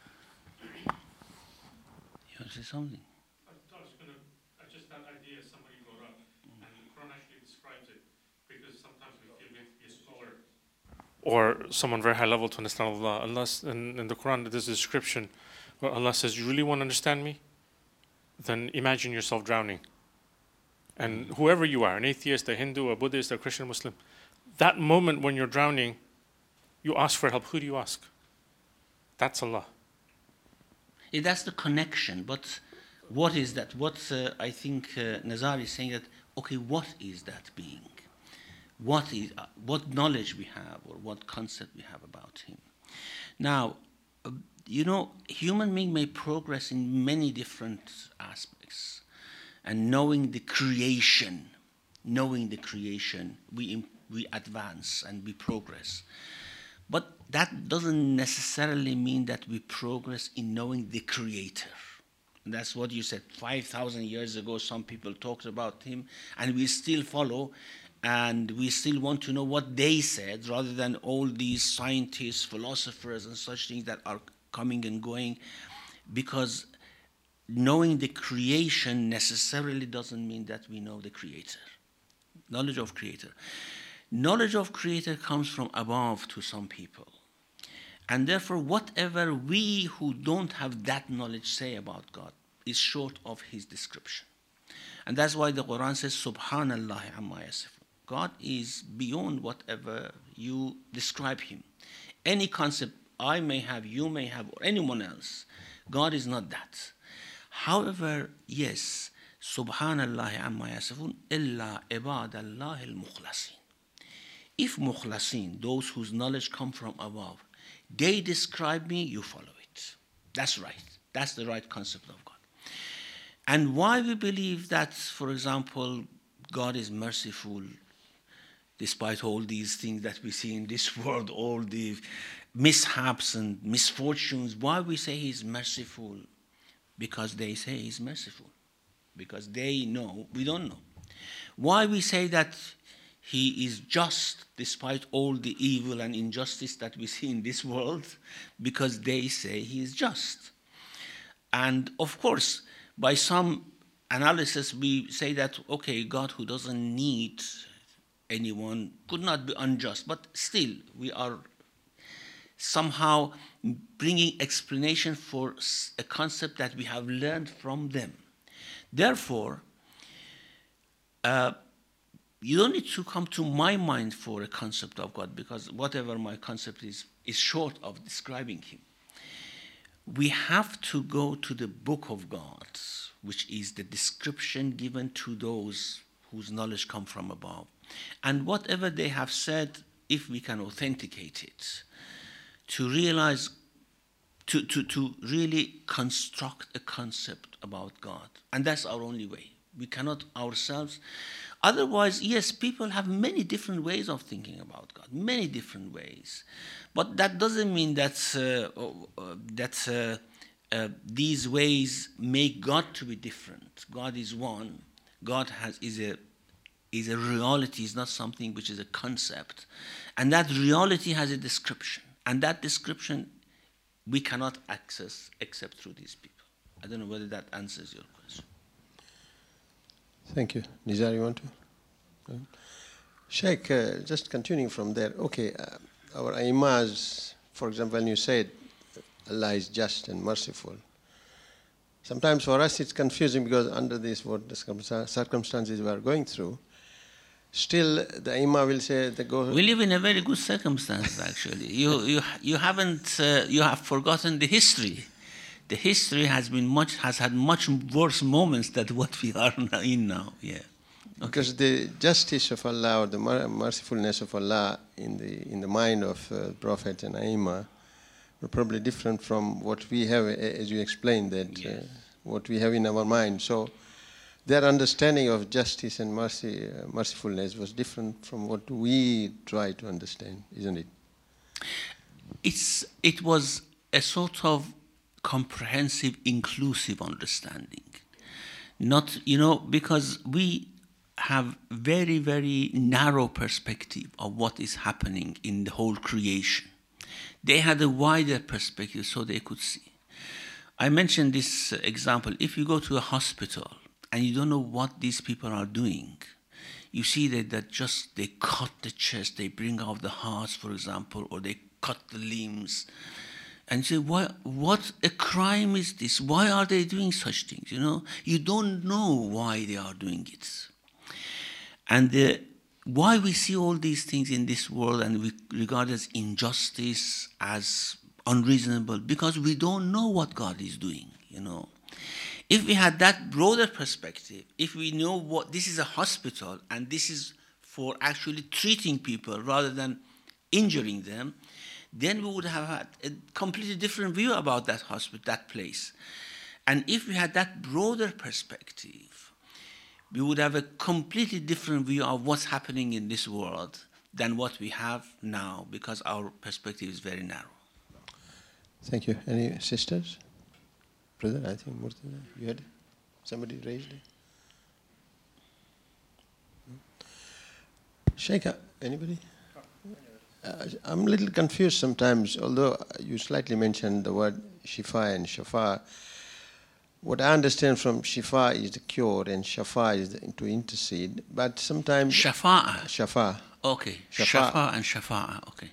You want to say something? Just that idea somebody brought up, and the Quran actually describes it, because sometimes we feel we have to be a scholar or someone very high level to understand Allah. In the Quran, there's a description where Allah says, "You really want to understand me? Then imagine yourself drowning. And whoever you are, an atheist, a Hindu, a Buddhist, a Christian, Muslim, that moment when you're drowning, you ask for help. Who do you ask? That's Allah." Yeah, that's the connection. But what is that? I think Nazar is saying that, okay, what is that being? What knowledge we have or what concept we have about him? Now, human being may progress in many different aspects. And knowing the creation, we advance and we progress. But that doesn't necessarily mean that we progress in knowing the Creator. And that's what you said. 5,000 years ago, some people talked about him, and we still follow, and we still want to know what they said, rather than all these scientists, philosophers, and such things that are coming and going, because knowing the creation necessarily doesn't mean that we know the Creator. Knowledge of Creator. Knowledge of Creator comes from above to some people. And therefore, whatever we who don't have that knowledge say about God is short of his description. And that's why the Quran says, Subhanallah amma yasifun. God is beyond whatever you describe him. Any concept I may have, you may have, or anyone else, God is not that. However, yes, Subhanallah amma yasifun illa ibadallah al-mukhlasin. If mukhlasin, those whose knowledge come from above, they describe me, you follow it. That's right. That's the right concept of God. And why we believe that, for example, God is merciful, despite all these things that we see in this world, all the mishaps and misfortunes, why we say he's merciful? Because they say he's merciful. Because they know, we don't know. Why we say that he is just despite all the evil and injustice that we see in this world? Because they say he is just. And of course, by some analysis, we say that, okay, God who doesn't need anyone could not be unjust. But still, we are somehow bringing explanation for a concept that we have learned from them. Therefore, you don't need to come to my mind for a concept of God, because whatever my concept is short of describing him. We have to go to the Book of God, which is the description given to those whose knowledge come from above. And whatever they have said, if we can authenticate it, to realize, to really construct a concept about God. And that's our only way. We cannot ourselves. Otherwise, yes, people have many different ways of thinking about God, many different ways. But that doesn't mean that these ways make God to be different. God is one. God is a reality, is not something which is a concept. And that reality has a description. And that description we cannot access except through these people. I don't know whether that answers your question. Thank you. Nizar, you want to? Sheikh, just continuing from there. Okay, our Aimas, for example, when you said Allah is just and merciful, sometimes for us it's confusing because under this, what the circumstances we are going through, still the Aima will say they go. We live in a very good circumstance, actually. You have forgotten the history. The history has had much worse moments than what we are in now. Yeah. Okay. Because the justice of Allah or the mercifulness of Allah in the mind of Prophet and Aima probably different from what we have, as you explained, that Yes. what we have in our mind. So their understanding of justice and mercy, mercifulness was different from what we try to understand, isn't it? It was a sort of comprehensive, inclusive understanding. Not, because we have very, very narrow perspective of what is happening in the whole creation. They had a wider perspective so they could see. I mentioned this example. If you go to a hospital and you don't know what these people are doing, you see that they cut the chest, they bring out the hearts, for example, or they cut the limbs. And you say, what a crime is this? Why are they doing such things? You don't know why they are doing it. And why we see all these things in this world and we regard as injustice, as unreasonable, because we don't know what God is doing, If we had that broader perspective, if we know what this is a hospital and this is for actually treating people rather than injuring them, then we would have had a completely different view about that hospital, that place. And if we had that broader perspective, we would have a completely different view of what's happening in this world than what we have now, because our perspective is very narrow. Thank you. Any sisters? Brother, I think Murtada, you had somebody raised it? Sheikh, anybody? I'm a little confused sometimes, although you slightly mentioned the word shifa and shafa. What I understand from shifa is the cure and shafa is to intercede, but sometimes... Shafa'a. Shafa. Okay. Shafa. Shafa and shafa'a. Okay.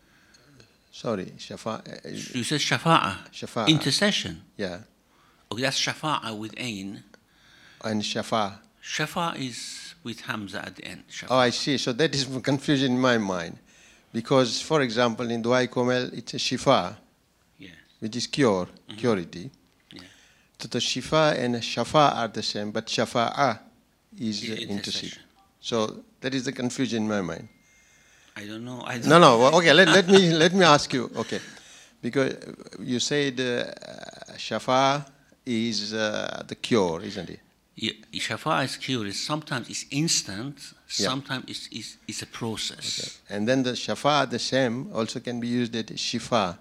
Sorry, shafa. You said shafa'a. Shafa'a. Intercession. Yeah. Okay, that's shafa'a with ain. And shafa. Shafa is with hamza at the end. Shafa. Oh, I see. So that is confusion in my mind. Because, for example, in Dua Komel, it's a shifa, Yes. which is cure, curity. Yeah. So the shifa and shafa are the same, but shafa'a is Is intercede. intercession. So that is the confusion in my mind. I don't know. No. Well, okay. Let me ask you. Okay, because you said shafa is the cure, isn't it? Shafa is cure. Sometimes it's instant. Yeah. Sometimes it's a process. And then the shafa, the same, also can be used as shifa.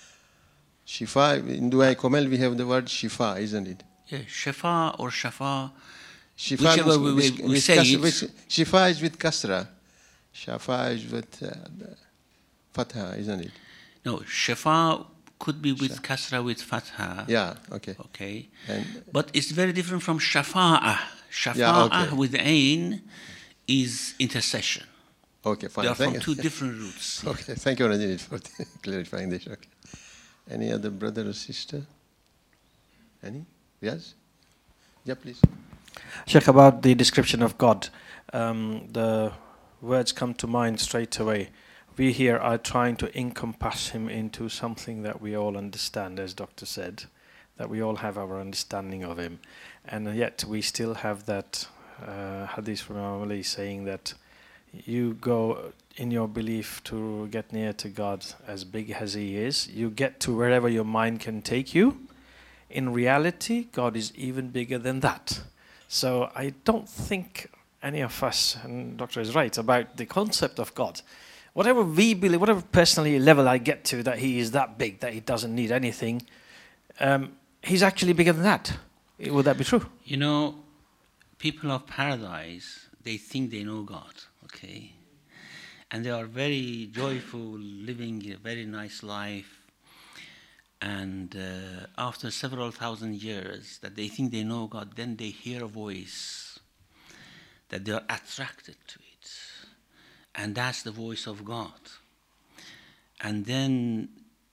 Shifa, in Dua Komel we have the word shifa, isn't it? Yeah, shafa or shafa. Shifa Whichever means we say it. Shifa is with kasra. Shafa is with fatha, isn't it? No, shafa could be with kasra with fatha. Yeah, okay. Okay. And But it's very different from shafa'ah. Shafa'ah Yeah, okay. with ain is intercession. okay, fine. They are from Thank two you. different roots. Okay, thank you, Ranjit, for clarifying this. Okay. Any other brother or sister? Any? Yes? Yeah, please. Sheikh, about the description of God, the words come to mind straight away. We here are trying to encompass him into something that we all understand, as Doctor said, that we all have our understanding of him. And yet we still have that hadith from Ali saying that you go in your belief to get near to God as big as he is. You get to wherever your mind can take you. In reality, God is even bigger than that. So I don't think any of us, and Doctor is right, about the concept of God. Whatever we believe, whatever personally level I get to, that he is that big, that he doesn't need anything, he's actually bigger than that. Would that be true? People of paradise, they think they know God, okay? And they are very joyful, living a very nice life. And after several thousand years that they think they know God, then they hear a voice that they are attracted to it. And that's the voice of God. And then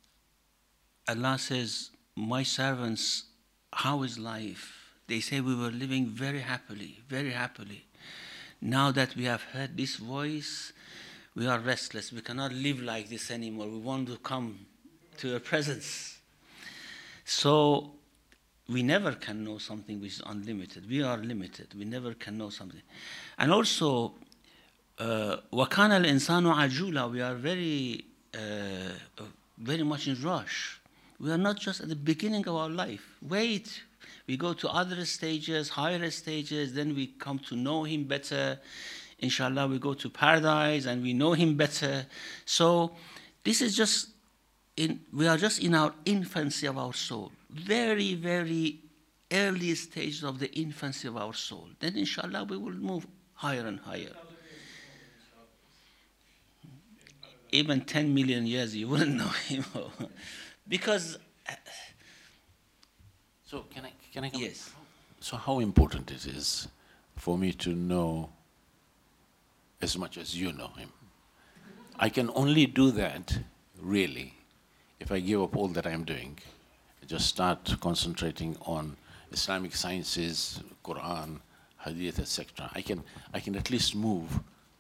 Allah says, my servants, how is life? They say we were living very happily, very happily. Now that we have heard this voice, we are restless. We cannot live like this anymore. We want to come to your presence. So we never can know something which is unlimited. We are limited. We never can know something. And also, وَكَانَ الْإِنسَانُ عَجُولًا. We are very very much in rush. We are not just at the beginning of our life. Wait. We go to other stages, higher stages, then we come to know him better. Inshallah, we go to paradise and we know him better. So this is just, we are just in our infancy of our soul. Very, very early stages of the infancy of our soul. Then inshallah, we will move higher and higher. Even 10 million years, you wouldn't know him. Because... So can I come? Yes. So how important it is for me to know as much as you know him? I can only do that, really, if I give up all that I'm doing, just start concentrating on Islamic sciences, Quran, Hadith, etc. I can at least move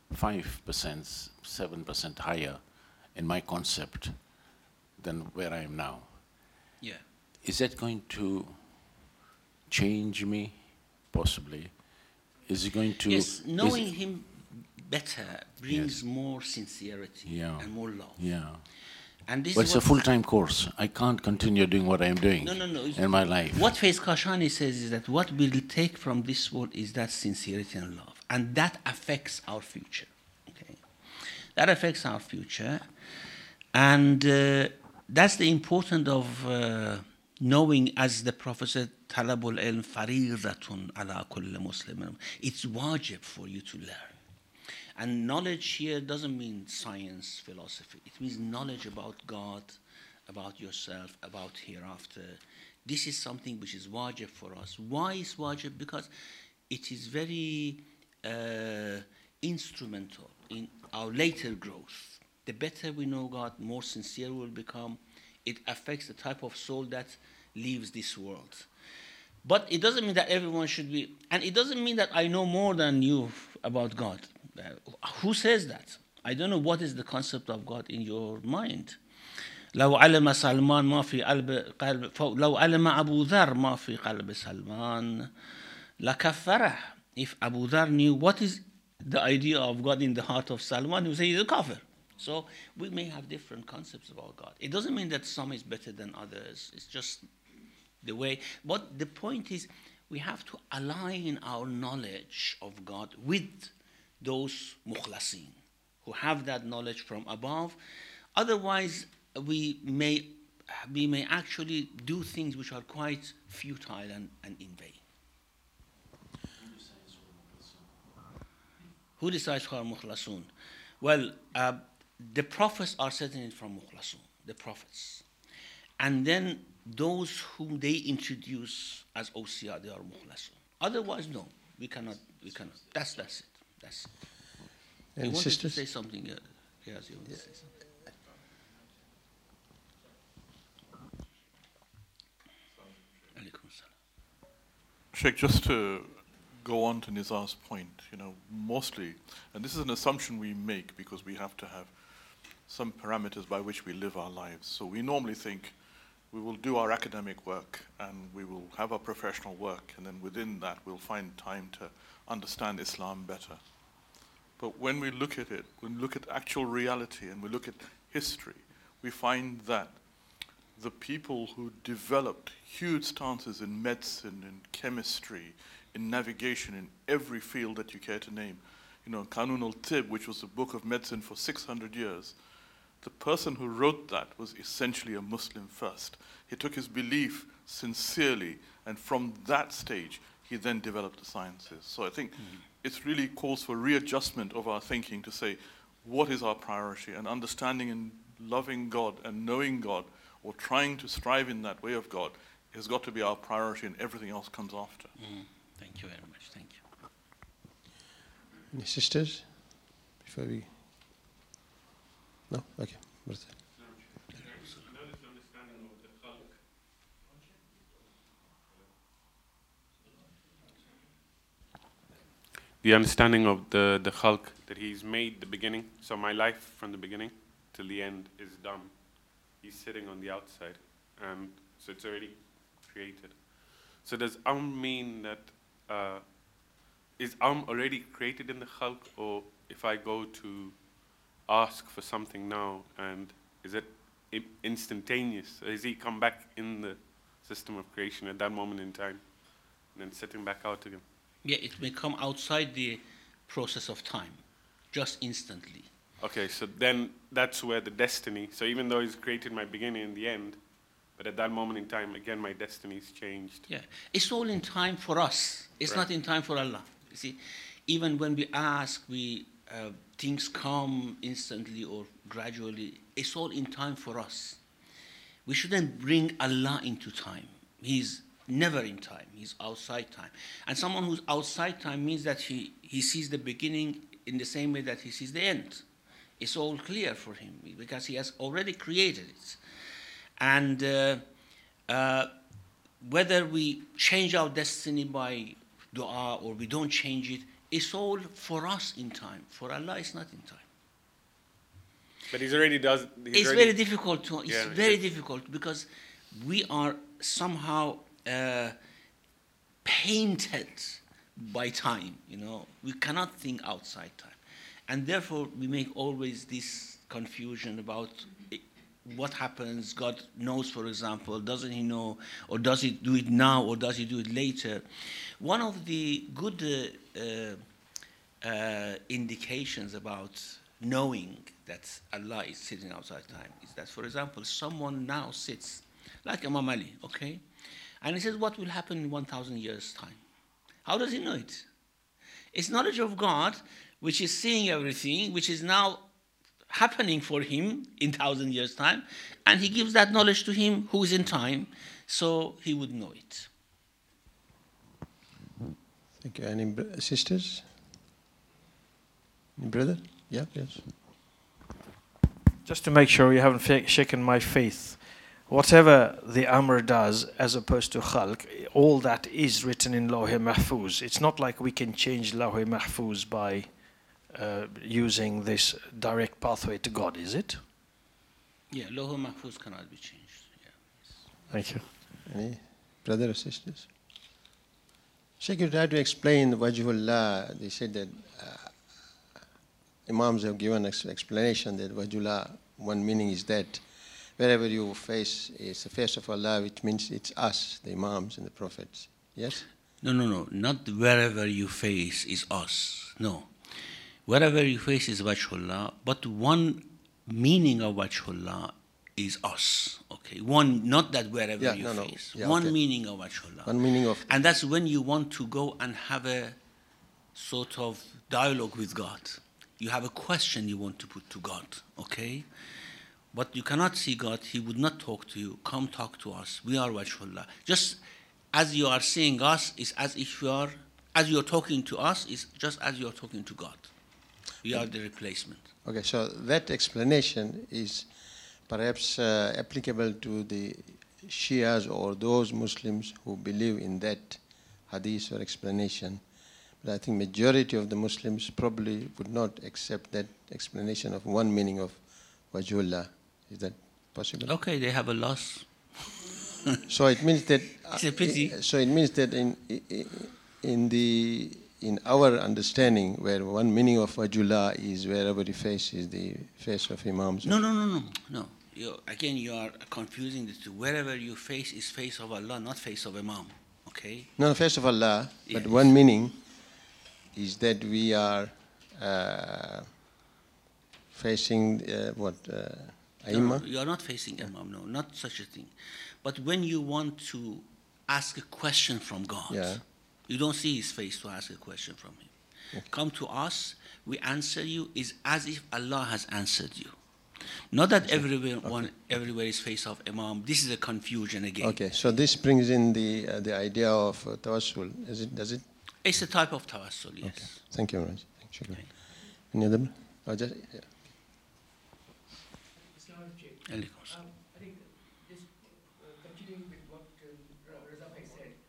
5%, 7% higher in my concept than where I am now. Yeah. Is that going to change me? Possibly. Is it going to... Yes, knowing him better brings Yes. more sincerity and more love. Yeah. And this But is it's a full-time course. I can't continue doing what I'm doing No. in my life. What Faiz Kashani says is that what we'll take from this world is that sincerity and love. And that affects our future. Okay? That affects our future. And that's the importance of knowing, as the Prophet said, talabul ilm faridatun ala kulli muslim. It's wajib for you to learn. And knowledge here doesn't mean science, philosophy. It means knowledge about God, about yourself, about hereafter. This is something which is wajib for us. Why is wajib? Because it is very instrumental in our later growth. The better we know God, more sincere we'll become. It affects the type of soul that leaves this world. But it doesn't mean that everyone should be, and it doesn't mean that I know more than you about God. Who says that? I don't know what is the concept of God in your mind. لو علم سلمان ما في قلب لو علم أبو ذر ما في قلب سلمان لكفره. If Abu Dhar knew what is the idea of God in the heart of Salman, he would say he's a kafir. So we may have different concepts about God. It doesn't mean that some is better than others. It's just the way. But the point is, we have to align our knowledge of God with those mukhlasin who have that knowledge from above. Otherwise, we may actually do things which are quite futile and in vain. Who decides who are mukhlasun? Well, the prophets are certainly from mukhlasun, the prophets. And then those whom they introduce as awsiya, they are mukhlasun. Otherwise, no, we cannot. That's it. That's it. And you wanted sisters? to say something? Yes, you want to say something. Alaikum salam. Sheikh, just to go on to Nizar's point, mostly, and this is an assumption we make because we have to have some parameters by which we live our lives. So we normally think we will do our academic work and we will have our professional work, and then within that we'll find time to understand Islam better. But when we look at it, when we look at actual reality and we look at history, we find that the people who developed huge stances in medicine, in chemistry, in navigation, in every field that you care to name, Qanun al-Tib, which was a book of medicine for 600 years, the person who wrote that was essentially a Muslim first. He took his belief sincerely, and from that stage, he then developed the sciences. So I think it really calls for readjustment of our thinking to say, what is our priority? And understanding and loving God and knowing God, or trying to strive in that way of God, has got to be our priority, and everything else comes after. Thank you very much. Thank you. Any sisters? Before we... No? Okay. Brother. The understanding of the khalq, that he's made the beginning. So my life from the beginning till the end is done. He's sitting on the outside, and so it's already created. So does mean that is already created in the khalq, or if I go to ask for something now, and is it instantaneous? Or is he come back in the system of creation at that moment in time, and then setting back out again? Yeah, it may come outside the process of time, just instantly. Okay, so then that's where the destiny. So even though He's created my beginning and the end, but at that moment in time, again, my destiny's changed. Yeah, it's all in time for us. It's Right. not in time for Allah. You see, even when we ask, things come instantly or gradually. It's all in time for us. We shouldn't bring Allah into time. He's never in time. He's outside time. And someone who's outside time means that he sees the beginning in the same way that he sees the end. It's all clear for him because he has already created it. And whether we change our destiny by dua or we don't change it, it's all for us in time. For Allah, it's not in time. But He's already does. It's very difficult to. It's Yeah, very it's- difficult because we are somehow painted by time. You know, we cannot think outside time, and therefore we make always this confusion about what happens. God knows, for example, doesn't He know, or does He do it now, or does He do it later? One of the good indications about knowing that Allah is sitting outside time is that, for example, someone now sits, like Imam Ali, okay? And he says, what will happen in 1,000 years' time? How does he know it? It's knowledge of God, which is seeing everything, which is now happening for him in 1,000 years' time, and he gives that knowledge to him who is in time, so he would know it. Thank you. Any sisters? Any brother? Yeah, yes. Just to make sure you haven't shaken my faith, whatever the Amr does as opposed to Khalq, all that is written in Lawh Mahfuz. It's not like we can change Lawh Mahfuz by using this direct pathway to God, is it? Yeah, Lawh Mahfuz cannot be changed. Yeah. Thank you. Any brother or sisters? Sheikh, you tried to explain Wajhullah. They said that Imams have given explanation that Wajhullah, one meaning is that wherever you face is the face of Allah, which means it's us, the Imams and the Prophets. Yes? No. Not wherever you face is us. No. Wherever you face is Wajhullah, but one meaning of Wajhullah is us. Okay. One, not that wherever you face. Yeah, one okay. meaning of Wajhullah. One meaning of. And that's when you want to go and have a sort of dialogue with God. You have a question you want to put to God, okay? But you cannot see God. He would not talk to you. Come talk to us. We are Wajhullah. Just as you are seeing us, is as if you are, as you are talking to us, is just as you are talking to God. We are the replacement. Okay, so that explanation is perhaps applicable to the Shias or those Muslims who believe in that hadith or explanation. But I think majority of the Muslims probably would not accept that explanation of one meaning of Wajhullah. Is that possible? Okay, they have a loss. So it means that. It's a pity. So it means that in our understanding, where one meaning of Wajhullah is wherever the face is the face of Imams. No. Again, you are confusing the two. Wherever you face is face of Allah, not face of Imam. Okay? No, face of Allah, but Yes. one meaning is that we are facing Aimma? No, you are not facing Imam, no, not such a thing. But when you want to ask a question from God, Yeah. you don't see His face to ask a question from Him. Okay. Come to us, we answer you, is as if Allah has answered you. Not that everywhere is face of Imam. This is a confusion again. Okay, so this brings in the idea of tawassul. Does it? It's a type of tawassul, yes. Okay. Thank you very much. Shukran. Okay. Any other? Yeah. Alaikum salam. I think just continuing with what Raza Bhai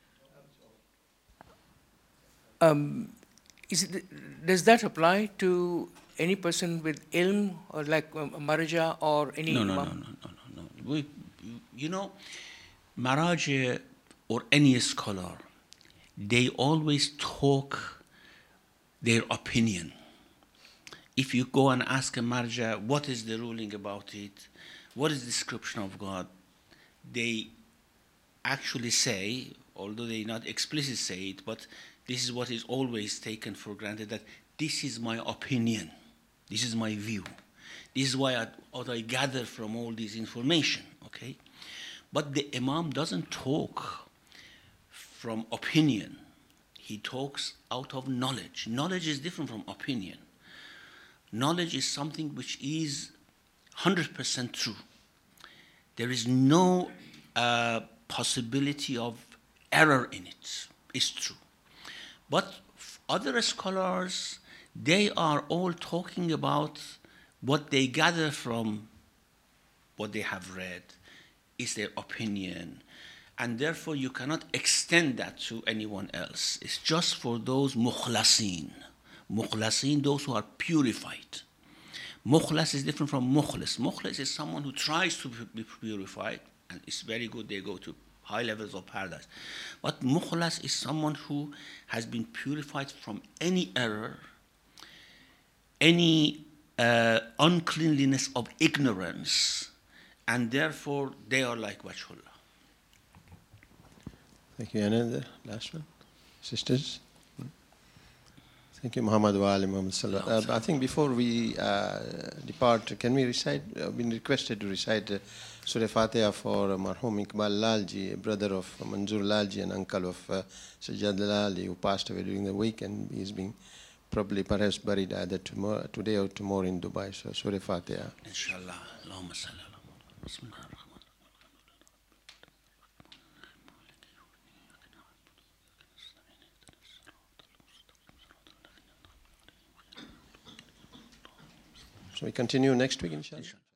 said, does that apply to any person with ilm or like Maraja or any No. imam? You know, Maraja or any scholar, they always talk their opinion. If you go and ask a marja, what is the ruling about it? what is the description of God? They actually say, although they not explicitly say it, but this is what is always taken for granted, that this is my opinion, this is my view, this is what I gather from all this information, okay? But the Imam doesn't talk from opinion. He talks out of knowledge. Knowledge is different from opinion. Knowledge is something which is 100% true. There is no possibility of error in it. It's true. But other scholars, they are all talking about what they gather from what they have read, is their opinion, and therefore you cannot extend that to anyone else. It's just for those mukhlasin. Mukhlasin, those who are purified. Mukhlas is different from mukhlis. Mukhlis is someone who tries to be purified, and it's very good, they go to high levels of paradise. But mukhlas is someone who has been purified from any error, any uncleanliness of ignorance, and therefore they are like Wajhullah. Thank you. Another last one? Sisters? Thank you, Muhammad wa ali Muhammad sallallahu. I think before we depart, can we recite, I've been requested to recite Surah Fatiha for Marhum Iqbal Lalji, brother of Manzoor Lalji and uncle of Sajjad Lalji, who passed away during the week, and he's being probably perhaps buried either tomorrow, today or tomorrow in Dubai. So Surah Fatiha. Inshallah. Allahumma salli ala Muhammad. Bismillah. So we continue next week, inshallah.